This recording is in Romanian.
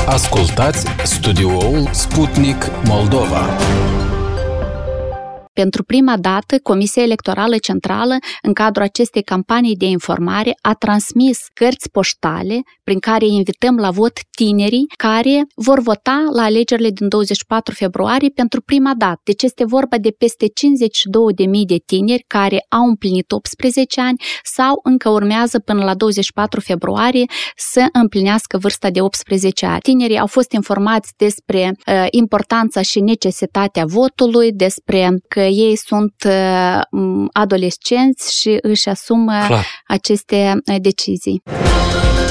Ascultați studioul Sputnik Moldova. Pentru prima dată, Comisia Electorală Centrală, în cadrul acestei campanii de informare, a transmis cărți poștale prin care invităm la vot tinerii care vor vota la alegerile din 24 februarie pentru prima dată. Deci este vorba de peste 52.000 de tineri care au împlinit 18 ani sau încă urmează până la 24 februarie să împlinească vârsta de 18 ani. Tinerii au fost informați despre importanța și necesitatea votului, despre că ei sunt adolescenți și își asumă aceste decizii.